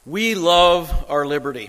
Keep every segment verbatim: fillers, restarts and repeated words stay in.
We love our liberty.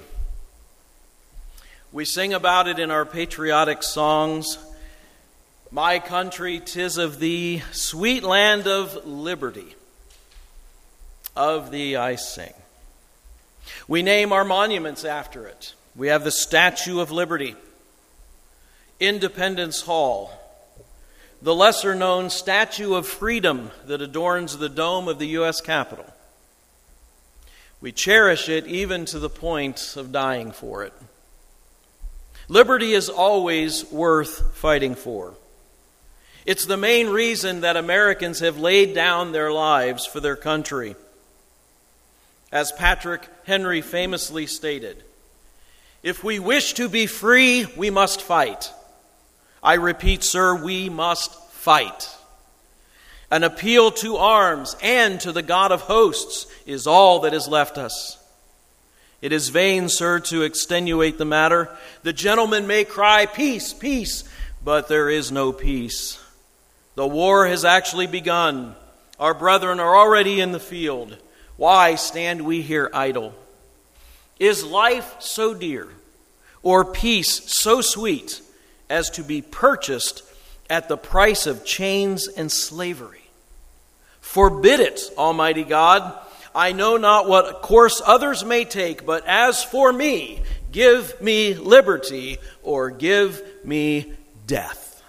We sing about it in our patriotic songs. My country, 'tis of thee, sweet land of liberty. Of thee I sing. We name our monuments after it. We have the Statue of Liberty, Independence Hall, the lesser-known Statue of Freedom that adorns the dome of the U S Capitol. We cherish it even to the point of dying for it. Liberty is always worth fighting for. It's the main reason that Americans have laid down their lives for their country. As Patrick Henry famously stated, if we wish to be free, we must fight. I repeat, sir, we must fight. An appeal to arms and to the God of hosts is all that is left us. It is vain, sir, to extenuate the matter. The gentleman may cry, peace, peace, but there is no peace. The war has actually begun. Our brethren are already in the field. Why stand we here idle? Is life so dear, or peace so sweet, as to be purchased at the price of chains and slavery? Forbid it, Almighty God. I know not what course others may take, but as for me, give me liberty or give me death.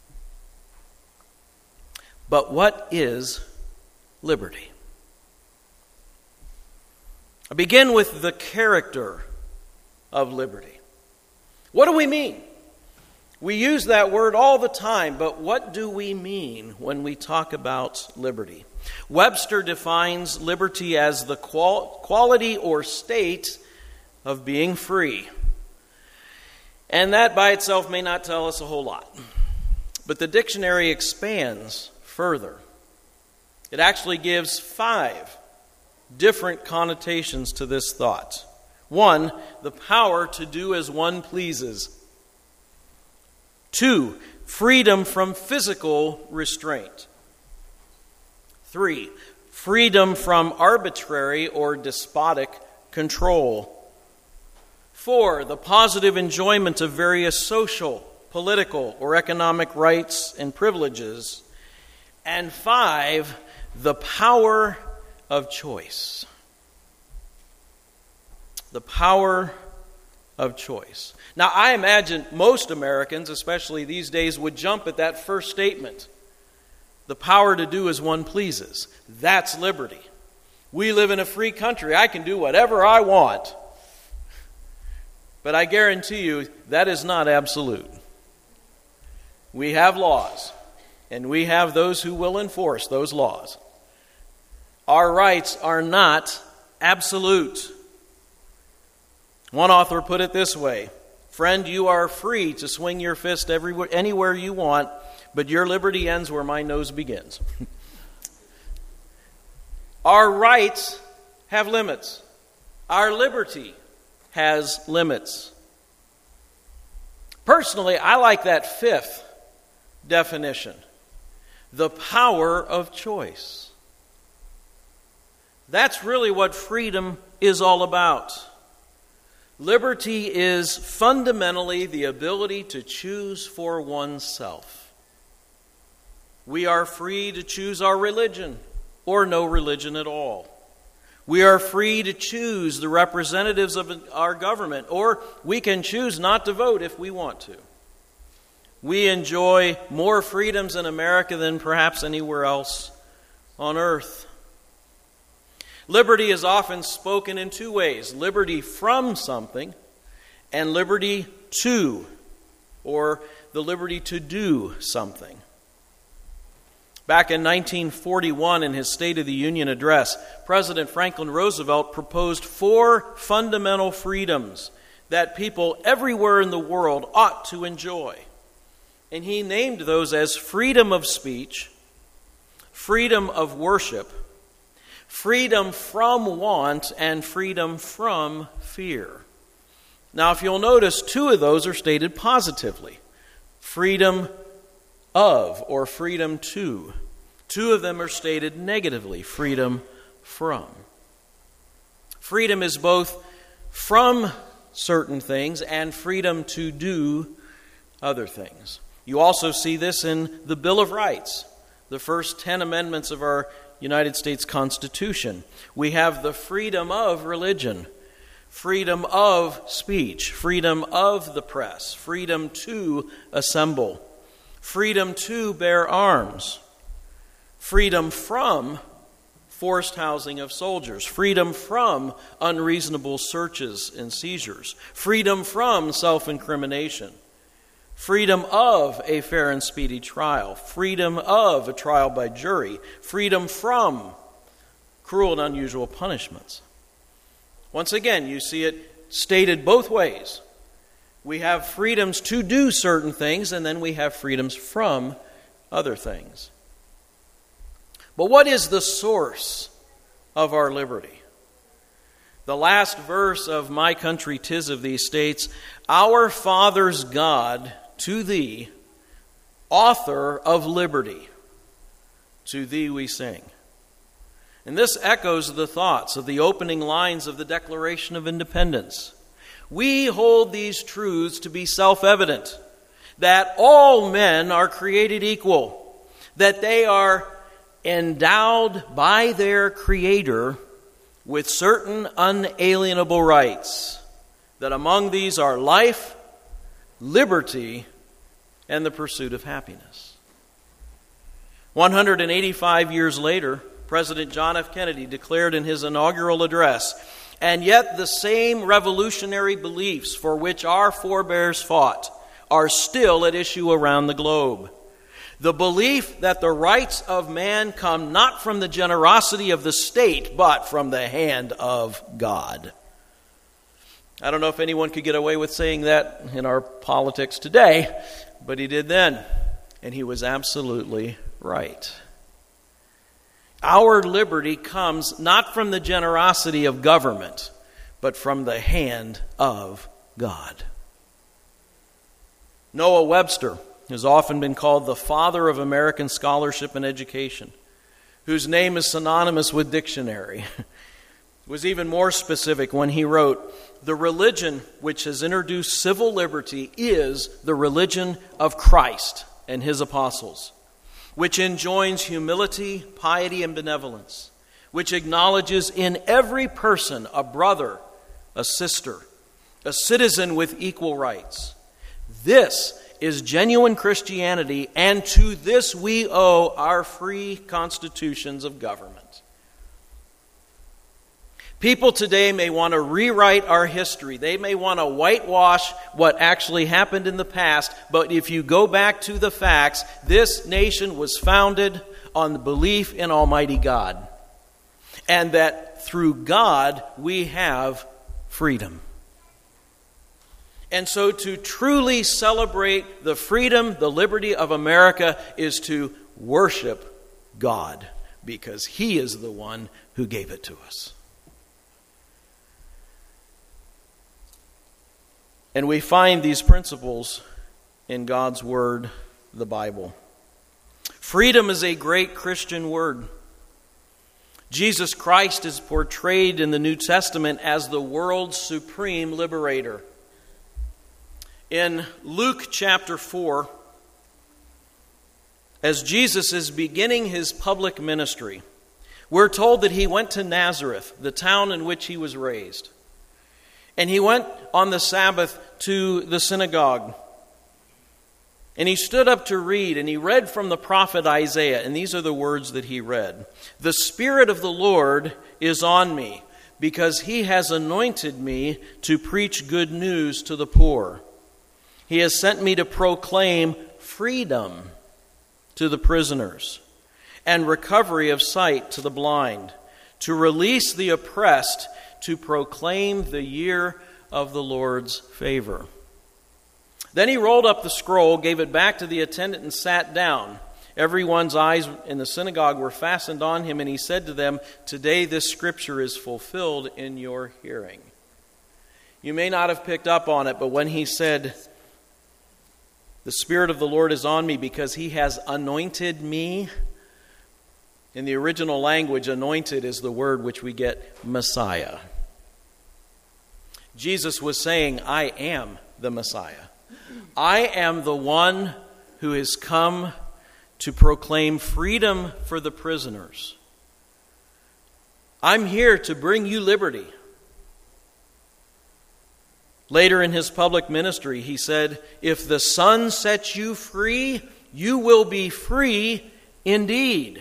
But what is liberty? I begin with the character of liberty. What do we mean? We use that word all the time, but what do we mean when we talk about liberty? Webster defines liberty as the qual- quality or state of being free. And that by itself may not tell us a whole lot. But the dictionary expands further. It actually gives five different connotations to this thought. One, the power to do as one pleases. Two, freedom from physical restraint. Three, freedom from arbitrary or despotic control. Four, the positive enjoyment of various social, political, or economic rights and privileges. And five, the power of choice. The power of choice. Now, I imagine most Americans, especially these days, would jump at that first statement. The power to do as one pleases. That's liberty. We live in a free country. I can do whatever I want. But I guarantee you, that is not absolute. We have laws, and we have those who will enforce those laws. Our rights are not absolute. One author put it this way, friend, you are free to swing your fist everywhere, anywhere you want, but your liberty ends where my nose begins. Our rights have limits. Our liberty has limits. Personally, I like that fifth definition, the power of choice. That's really what freedom is all about. Liberty is fundamentally the ability to choose for oneself. We are free to choose our religion or no religion at all. We are free to choose the representatives of our government, or we can choose not to vote if we want to. We enjoy more freedoms in America than perhaps anywhere else on earth. Liberty is often spoken in two ways, liberty from something and liberty to, or the liberty to do something. Back in nineteen forty-one, in his State of the Union address, President Franklin Roosevelt proposed four fundamental freedoms that people everywhere in the world ought to enjoy. And he named those as freedom of speech, freedom of worship, freedom from want, and freedom from fear. Now, if you'll notice, two of those are stated positively. Freedom of, or freedom to. Two of them are stated negatively, freedom from. Freedom is both from certain things and freedom to do other things. You also see this in the Bill of Rights, the first ten amendments of our United States Constitution. We have the freedom of religion, freedom of speech, freedom of the press, freedom to assemble, freedom to bear arms, freedom from forced housing of soldiers, freedom from unreasonable searches and seizures, freedom from self-incrimination, freedom of a fair and speedy trial, freedom of a trial by jury, freedom from cruel and unusual punishments. Once again, you see it stated both ways. We have freedoms to do certain things, and then we have freedoms from other things. But what is the source of our liberty? The last verse of My Country 'Tis of Thee states, "Our Father's God, to Thee, author of liberty, to Thee we sing." And this echoes the thoughts of the opening lines of the Declaration of Independence. We hold these truths to be self-evident, that all men are created equal, that they are endowed by their Creator with certain unalienable rights, that among these are life, liberty, and the pursuit of happiness. one hundred eighty-five years later, President John F. Kennedy declared in his inaugural address, "And yet the same revolutionary beliefs for which our forebears fought are still at issue around the globe. The belief that the rights of man come not from the generosity of the state, but from the hand of God." I don't know if anyone could get away with saying that in our politics today, but he did then, and he was absolutely right. Our liberty comes not from the generosity of government, but from the hand of God. Noah Webster has often been called the father of American scholarship and education, whose name is synonymous with dictionary. Was even more specific when he wrote, "The religion which has introduced civil liberty is the religion of Christ and his apostles, which enjoins humility, piety, and benevolence, which acknowledges in every person a brother, a sister, a citizen with equal rights. This is genuine Christianity, and to this we owe our free constitutions of government." People today may want to rewrite our history. They may want to whitewash what actually happened in the past, but if you go back to the facts, this nation was founded on the belief in Almighty God, and that through God we have freedom. And so to truly celebrate the freedom, the liberty of America is to worship God, because He is the one who gave it to us. And we find these principles in God's Word, the Bible. Freedom is a great Christian word. Jesus Christ is portrayed in the New Testament as the world's supreme liberator. In Luke chapter four, as Jesus is beginning his public ministry, we're told that he went to Nazareth, the town in which he was raised. And he went on the Sabbath to the synagogue. And he stood up to read, and he read from the prophet Isaiah. And these are the words that he read. "The Spirit of the Lord is on me, because he has anointed me to preach good news to the poor. He has sent me to proclaim freedom to the prisoners and recovery of sight to the blind, to release the oppressed, to proclaim the year of the Lord's favor." Then he rolled up the scroll, gave it back to the attendant, and sat down. Everyone's eyes in the synagogue were fastened on him, and he said to them, "Today this scripture is fulfilled in your hearing." You may not have picked up on it, but when he said, "The Spirit of the Lord is on me because he has anointed me," in the original language, anointed is the word which we get Messiah. Jesus was saying, I am the Messiah. I am the one who has come to proclaim freedom for the prisoners. I'm here to bring you liberty. Later in his public ministry, he said, if the Son sets you free, you will be free indeed.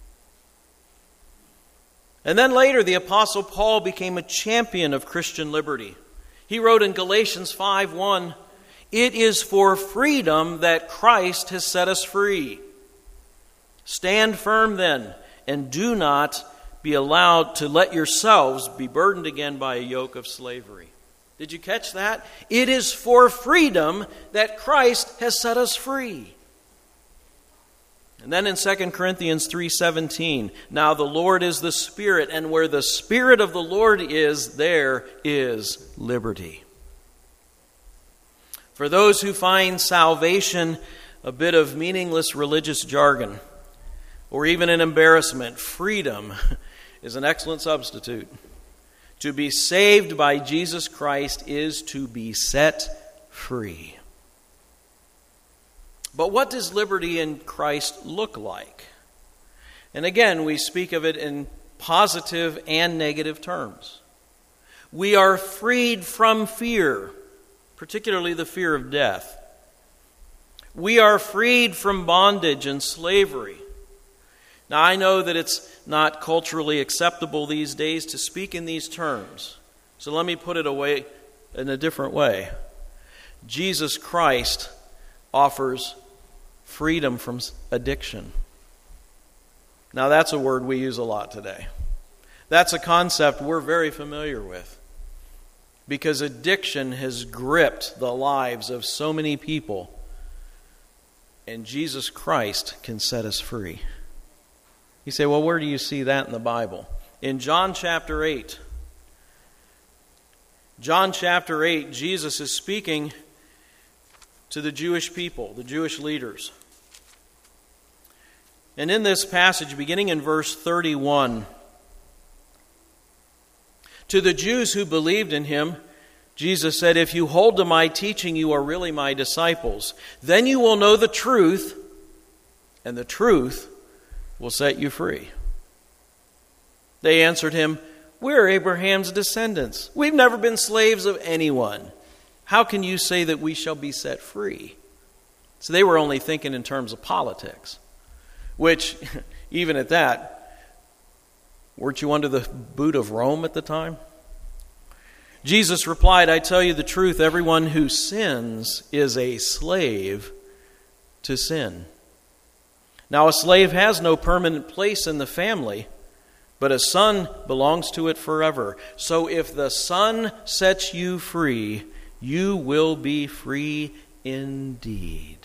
And then later, the Apostle Paul became a champion of Christian liberty. He wrote in Galatians five one, it is for freedom that Christ has set us free. Stand firm then, and do not be allowed to let yourselves be burdened again by a yoke of slavery. Did you catch that? It is for freedom that Christ has set us free. And then in Second Corinthians three seventeen, now the Lord is the Spirit, and where the Spirit of the Lord is, there is liberty. For those who find salvation a bit of meaningless religious jargon, or even an embarrassment, freedom is an excellent substitute. To be saved by Jesus Christ is to be set free. But what does liberty in Christ look like? And again, we speak of it in positive and negative terms. We are freed from fear, particularly the fear of death. We are freed from bondage and slavery. Now, I know that it's not culturally acceptable these days to speak in these terms. So let me put it away in a different way. Jesus Christ offers freedom from addiction. Now, that's a word we use a lot today. That's a concept we're very familiar with, because addiction has gripped the lives of so many people, and Jesus Christ can set us free. You say, well, where do you see that in the Bible? In John chapter eight. John chapter eight, Jesus is speaking to the Jewish people, the Jewish leaders. And in this passage, beginning in verse thirty-one, to the Jews who believed in him, Jesus said, if you hold to my teaching, you are really my disciples. Then you will know the truth, and the truth will set you free. They answered him, we're Abraham's descendants. We've never been slaves of anyone. How can you say that we shall be set free? So they were only thinking in terms of politics, which, even at that, weren't you under the boot of Rome at the time? Jesus replied, I tell you the truth, everyone who sins is a slave to sin. Now, a slave has no permanent place in the family, but a son belongs to it forever. So if the Son sets you free, you will be free indeed.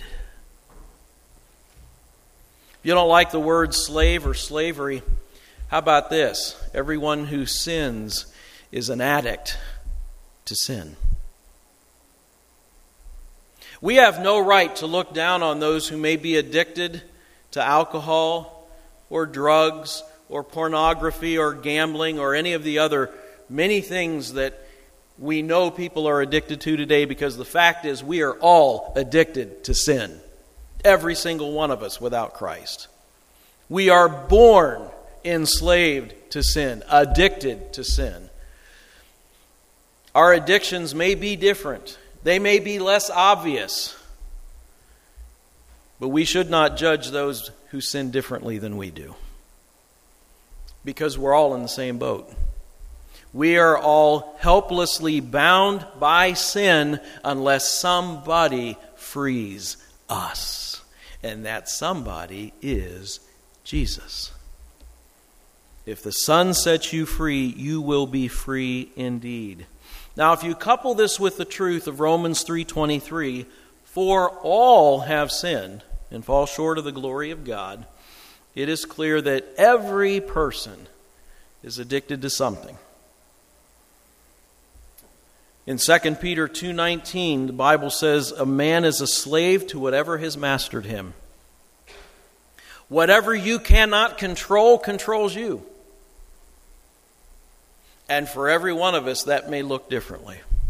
If you don't like the word slave or slavery, how about this? Everyone who sins is an addict to sin. We have no right to look down on those who may be addicted to alcohol or drugs or pornography or gambling or any of the other many things that we know people are addicted to today, because the fact is we are all addicted to sin. Every single one of us without Christ. We are born enslaved to sin, addicted to sin. Our addictions may be different. They may be less obvious. But we should not judge those who sin differently than we do, because we're all in the same boat. We are all helplessly bound by sin unless somebody frees us. And that somebody is Jesus. If the Son sets you free, you will be free indeed. Now, if you couple this with the truth of Romans three twenty-three, for all have sinned and fall short of the glory of God, it is clear that every person is addicted to something. In Second Peter two nineteen, the Bible says, a man is a slave to whatever has mastered him. Whatever you cannot control, controls you. And for every one of us, that may look differently.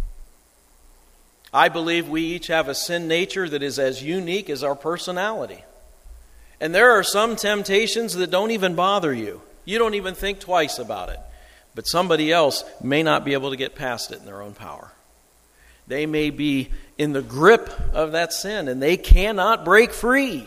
I believe we each have a sin nature that is as unique as our personality. And there are some temptations that don't even bother you. You don't even think twice about it. But somebody else may not be able to get past it in their own power. They may be in the grip of that sin and they cannot break free.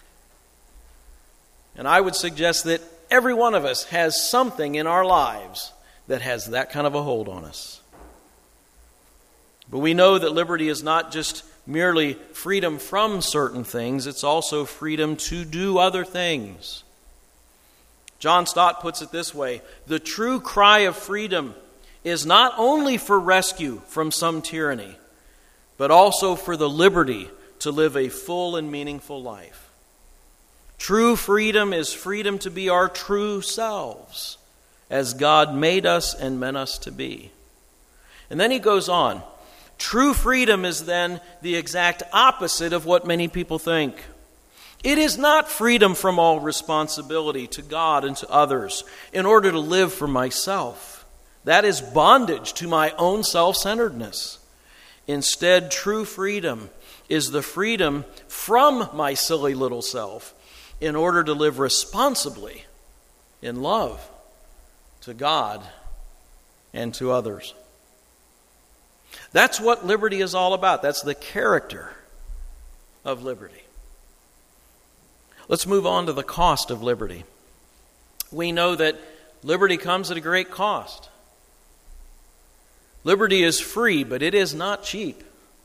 And I would suggest that every one of us has something in our lives that has that kind of a hold on us. But we know that liberty is not just merely freedom from certain things, it's also freedom to do other things. John Stott puts it this way: the true cry of freedom is not only for rescue from some tyranny, but also for the liberty to live a full and meaningful life. True freedom is freedom to be our true selves, as God made us and meant us to be. And then he goes on. True freedom is then the exact opposite of what many people think. It is not freedom from all responsibility to God and to others in order to live for myself. That is bondage to my own self-centeredness. Instead, true freedom is the freedom from my silly little self in order to live responsibly in love to God and to others. That's what liberty is all about. That's the character of liberty. Let's move on to the cost of liberty. We know that liberty comes at a great cost. Liberty is free, but it is not cheap.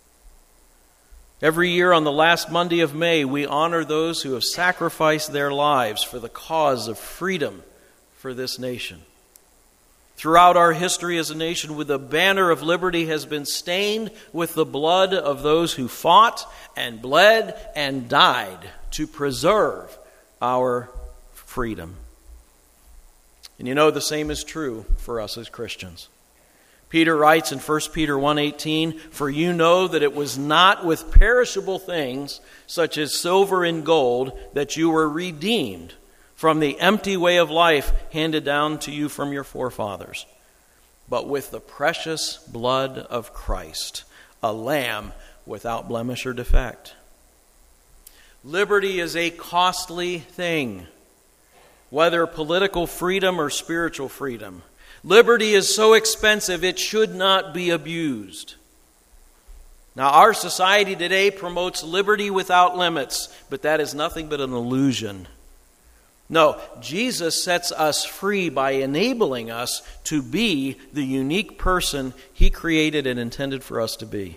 Every year on the last Monday of May, we honor those who have sacrificed their lives for the cause of freedom for this nation. Throughout our history as a nation, the banner of liberty has been stained with the blood of those who fought and bled and died to preserve our freedom. And you know the same is true for us as Christians. Peter writes in First Peter one eighteen, "For you know that it was not with perishable things, such as silver and gold, that you were redeemed from the empty way of life handed down to you from your forefathers, but with the precious blood of Christ, a lamb without blemish or defect." Liberty is a costly thing, whether political freedom or spiritual freedom. Liberty is so expensive it should not be abused. Now, our society today promotes liberty without limits, but that is nothing but an illusion. No, Jesus sets us free by enabling us to be the unique person He created and intended for us to be.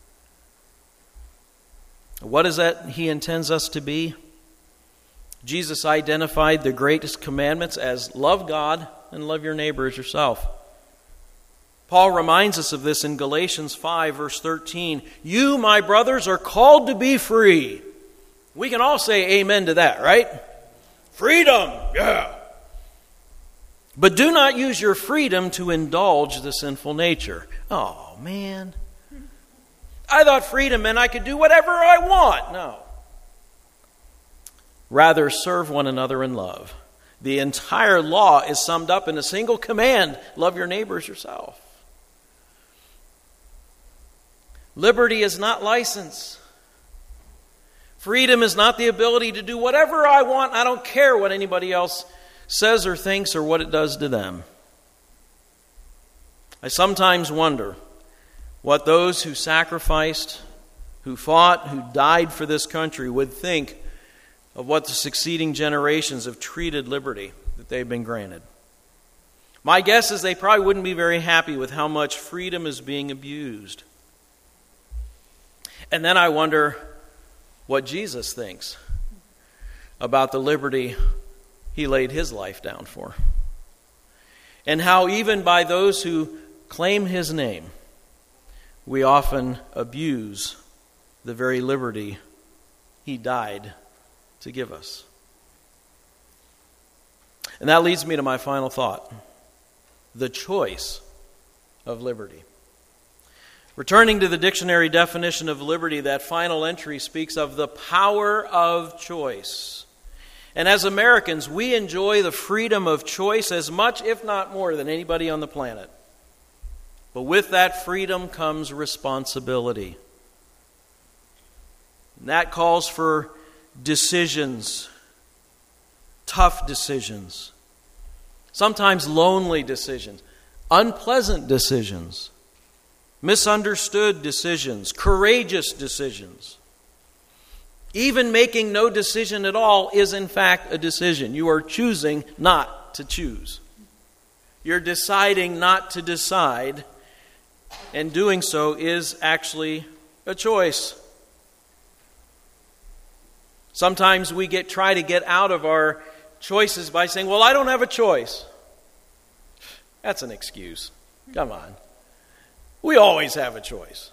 What is that He intends us to be? Jesus identified the greatest commandments as love God and love your neighbor as yourself. Paul reminds us of this in Galatians five, verse thirteen. "You, my brothers, are called to be free." We can all say amen to that, right? Freedom, yeah. "But do not use your freedom to indulge the sinful nature." Oh, man. I thought freedom meant I could do whatever I want. No. "Rather, serve one another in love." The entire law is summed up in a single command: love your neighbor as yourself. Liberty is not license. Freedom is not the ability to do whatever I want. I don't care what anybody else says or thinks or what it does to them. I sometimes wonder what those who sacrificed, who fought, who died for this country would think of what the succeeding generations have treated liberty that they've been granted. My guess is they probably wouldn't be very happy with how much freedom is being abused. And then I wonder what Jesus thinks about the liberty He laid His life down for. And how even by those who claim His name, we often abuse the very liberty He died to give us. And that leads me to my final thought: the choice of liberty. Returning to the dictionary definition of liberty, that final entry speaks of the power of choice. And as Americans, we enjoy the freedom of choice as much, if not more, than anybody on the planet. But with that freedom comes responsibility. And that calls for decisions, tough decisions, sometimes lonely decisions, unpleasant decisions, misunderstood decisions, courageous decisions. Even making no decision at all is in fact a decision. You are choosing not to choose. You're deciding not to decide, and doing so is actually a choice. Sometimes we get try to get out of our choices by saying, well, I don't have a choice. That's an excuse. Come on. We always have a choice.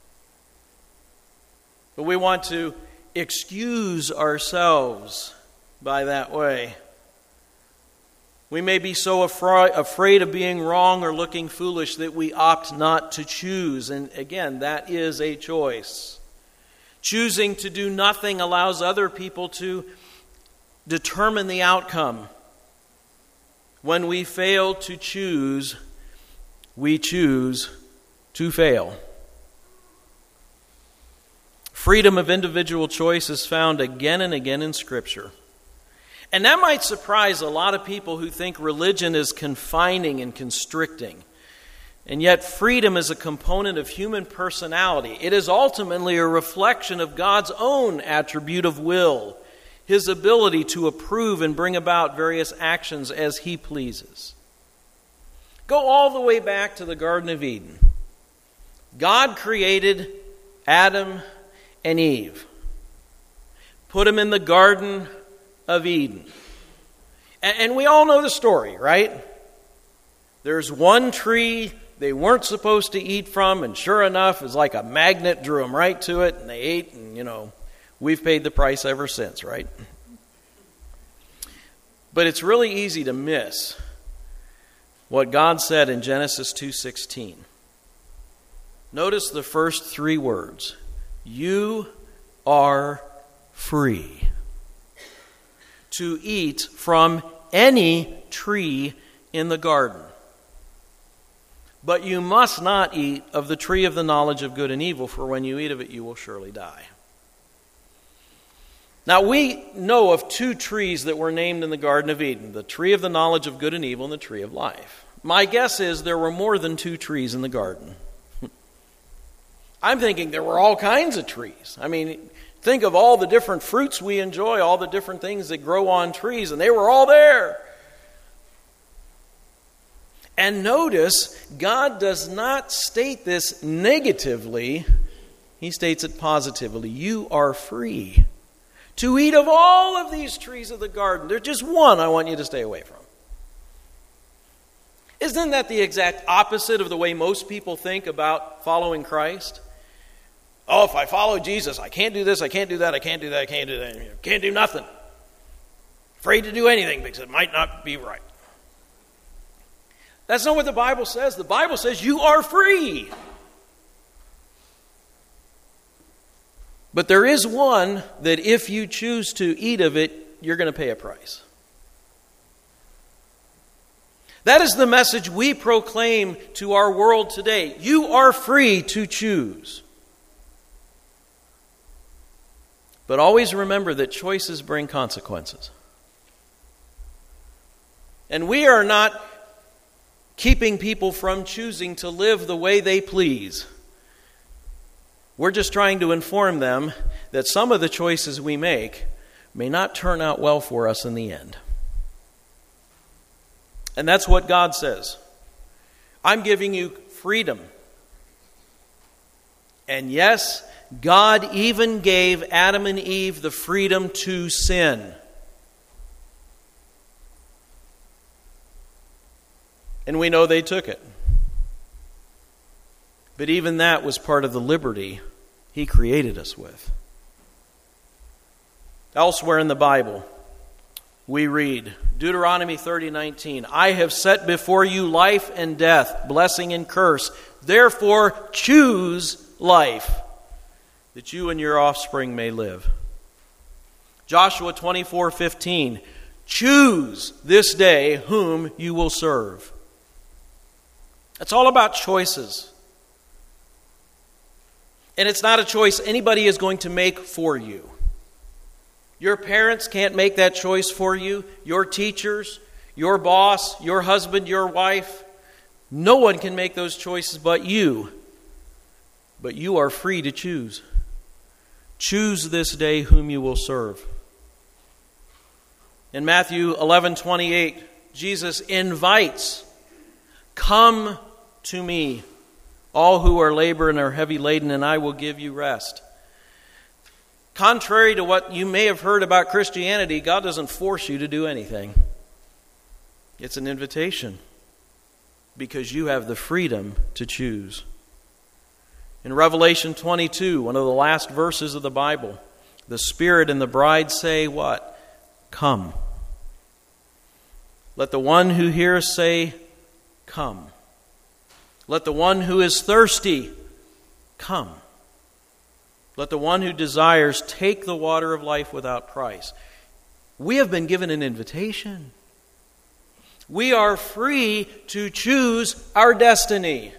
But we want to excuse ourselves by that way. We may be so afra- afraid of being wrong or looking foolish that we opt not to choose. And again, that is a choice. Choosing to do nothing allows other people to determine the outcome. When we fail to choose, we choose to fail. Freedom of individual choice is found again and again in Scripture. And that might surprise a lot of people who think religion is confining and constricting. And yet freedom is a component of human personality. It is ultimately a reflection of God's own attribute of will, His ability to approve and bring about various actions as He pleases. Go all the way back to the Garden of Eden. God created Adam and Eve. Put them in the Garden of Eden. And we all know the story, right? There's one tree they weren't supposed to eat from, and sure enough, it's like a magnet drew them right to it, and they ate, and you know, we've paid the price ever since, right? But it's really easy to miss what God said in Genesis two sixteen. Notice the first three words. You are free to eat from any tree in the garden. But you must not eat of the tree of the knowledge of good and evil, for when you eat of it, you will surely die. Now, we know of two trees that were named in the Garden of Eden, the tree of the knowledge of good and evil and the tree of life. My guess is there were more than two trees in the garden. I'm thinking there were all kinds of trees. I mean, think of all the different fruits we enjoy, all the different things that grow on trees, and they were all there. And notice, God does not state this negatively. He states it positively. You are free to eat of all of these trees of the garden. There's just one I want you to stay away from. Isn't that the exact opposite of the way most people think about following Christ? Oh, if I follow Jesus, I can't do this, I can't do that, I can't do that, I can't do that, I can't do nothing. Afraid to do anything because it might not be right. That's not what the Bible says. The Bible says you are free. But there is one that if you choose to eat of it, you're going to pay a price. That is the message we proclaim to our world today. You are free to choose. But always remember that choices bring consequences. And we are not keeping people from choosing to live the way they please. We're just trying to inform them that some of the choices we make may not turn out well for us in the end. And that's what God says. I'm giving you freedom. And yes, God even gave Adam and Eve the freedom to sin. And we know they took it. But even that was part of the liberty He created us with. Elsewhere in the Bible, we read, Deuteronomy thirty nineteen, I have set before you life and death, blessing and curse. Therefore choose life, that you and your offspring may live. Joshua twenty-four fifteen, choose this day whom you will serve. It's all about choices. And it's not a choice anybody is going to make for you. Your parents can't make that choice for you. Your teachers, your boss, your husband, your wife. No one can make those choices but you. But you are free to choose. Choose this day whom you will serve. In Matthew eleven twenty-eight, Jesus invites, "Come to me, all who are labor and are heavy laden, and I will give you rest." Contrary to what you may have heard about Christianity, God doesn't force you to do anything. It's an invitation because you have the freedom to choose. In Revelation twenty-two, one of the last verses of the Bible, the Spirit and the bride say what? Come. Let the one who hears say, come. Let the one who is thirsty come. Let the one who desires take the water of life without price. We have been given an invitation. We are free to choose our destiny.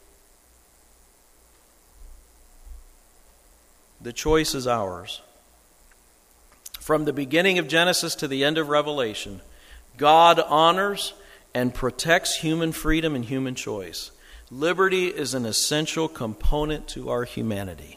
The choice is ours. From the beginning of Genesis to the end of Revelation, God honors and protects human freedom and human choice. Liberty is an essential component to our humanity.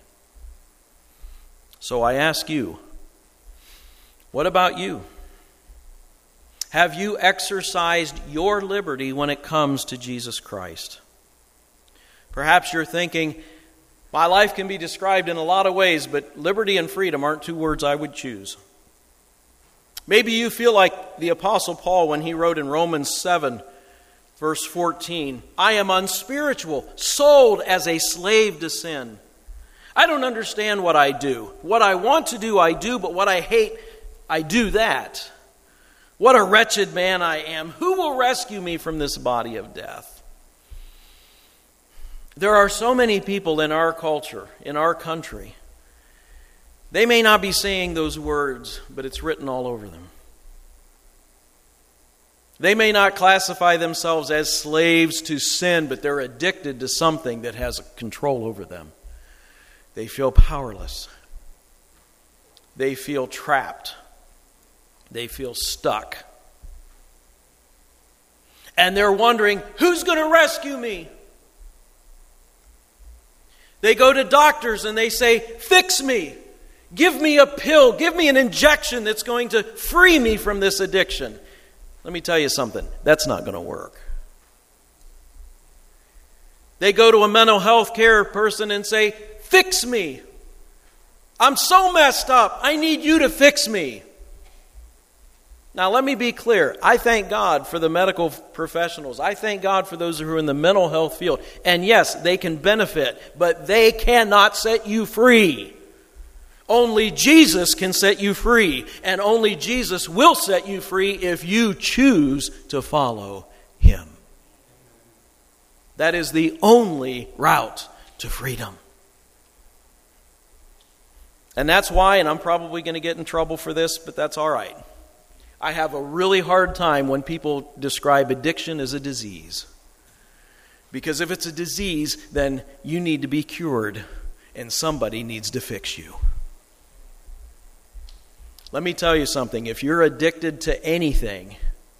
So I ask you, what about you? Have you exercised your liberty when it comes to Jesus Christ? Perhaps you're thinking, my life can be described in a lot of ways, but liberty and freedom aren't two words I would choose. Maybe you feel like the Apostle Paul when he wrote in Romans seven, verse fourteen, "I am unspiritual, sold as a slave to sin. I don't understand what I do. What I want to do, I do, but what I hate, I do that. What a wretched man I am. Who will rescue me from this body of death?" There are so many people in our culture, in our country. They may not be saying those words, but it's written all over them. They may not classify themselves as slaves to sin, but they're addicted to something that has control over them. They feel powerless. They feel trapped. They feel stuck. And they're wondering, who's going to rescue me? They go to doctors and they say, fix me. Give me a pill. Give me an injection that's going to free me from this addiction. Let me tell you something. That's not going to work. They go to a mental health care person and say, fix me. I'm so messed up. I need you to fix me. Now, let me be clear. I thank God for the medical professionals. I thank God for those who are in the mental health field. And yes, they can benefit, but they cannot set you free. Only Jesus can set you free, and only Jesus will set you free if you choose to follow Him. That is the only route to freedom. And that's why, and I'm probably going to get in trouble for this, but that's all right. I have a really hard time when people describe addiction as a disease. Because if it's a disease, then you need to be cured, and somebody needs to fix you. Let me tell you something. If you're addicted to anything,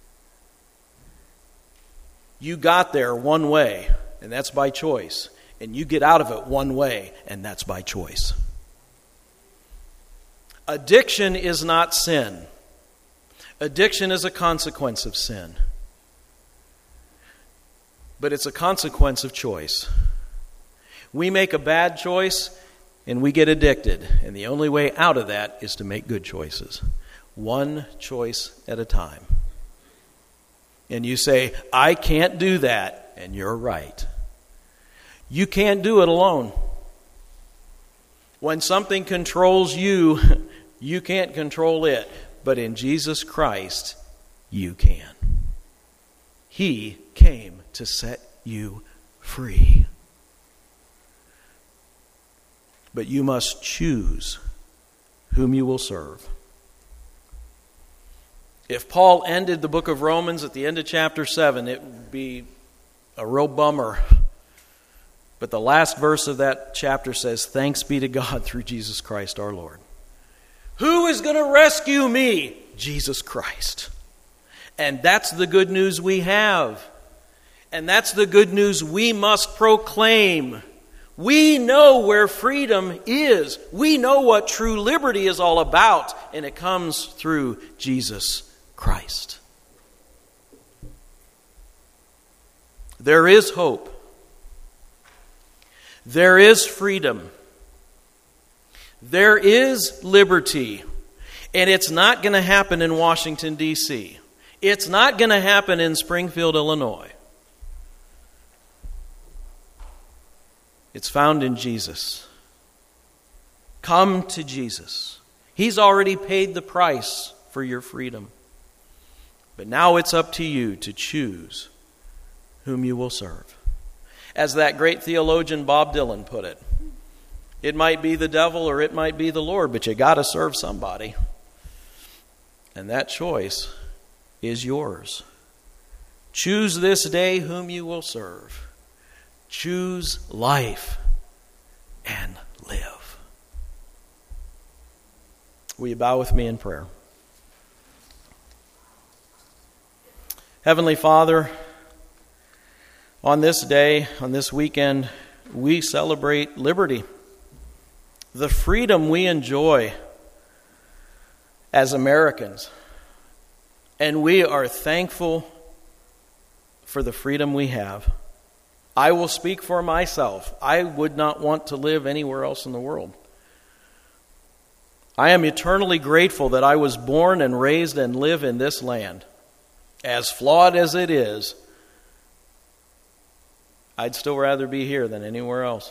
you got there one way, and that's by choice. And you get out of it one way, and that's by choice. Addiction is not sin. Addiction is a consequence of sin. But it's a consequence of choice. We make a bad choice and we get addicted. And the only way out of that is to make good choices. One choice at a time. And you say, I can't do that. And you're right. You can't do it alone. When something controls you, you can't control it. But in Jesus Christ, you can. He came to set you free. But you must choose whom you will serve. If Paul ended the book of Romans at the end of chapter seven, it would be a real bummer. But the last verse of that chapter says, "Thanks be to God through Jesus Christ our Lord." Who is going to rescue me? Jesus Christ. And that's the good news we have. And that's the good news we must proclaim. We know where freedom is. We know what true liberty is all about. And it comes through Jesus Christ. There is hope. There is freedom. There is liberty. And it's not going to happen in Washington, D C It's not going to happen in Springfield, Illinois. It's found in Jesus. Come to Jesus. He's already paid the price for your freedom. But now it's up to you to choose whom you will serve. As that great theologian Bob Dylan put it, it might be the devil or it might be the Lord, but you got to serve somebody. And that choice is yours. Choose this day whom you will serve. Choose life and live. Will you bow with me in prayer? Heavenly Father, on this day, on this weekend, we celebrate liberty, the freedom we enjoy as Americans. And we are thankful for the freedom we have. I will speak for myself. I would not want to live anywhere else in the world. I am eternally grateful that I was born and raised and live in this land. As flawed as it is, I'd still rather be here than anywhere else.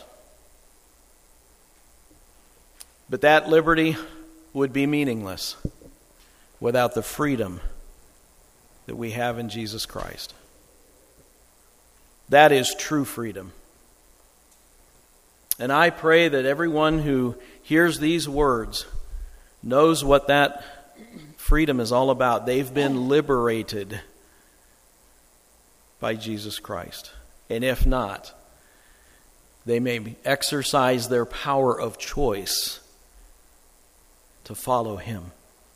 But that liberty would be meaningless without the freedom that we have in Jesus Christ. That is true freedom. And I pray that everyone who hears these words knows what that freedom is all about. They've been liberated by Jesus Christ. And if not, they may exercise their power of choice to follow Him.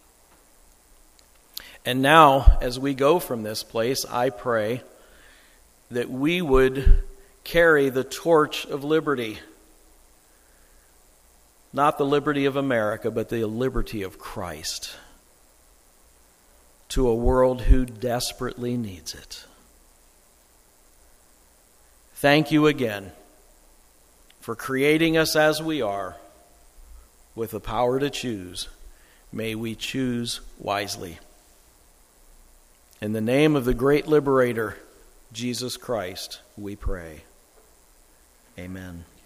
And now, as we go from this place, I pray that we would carry the torch of liberty. Not the liberty of America, but the liberty of Christ to a world who desperately needs it. Thank you again for creating us as we are with the power to choose. May we choose wisely. In the name of the great liberator, Jesus Christ, we pray. Amen.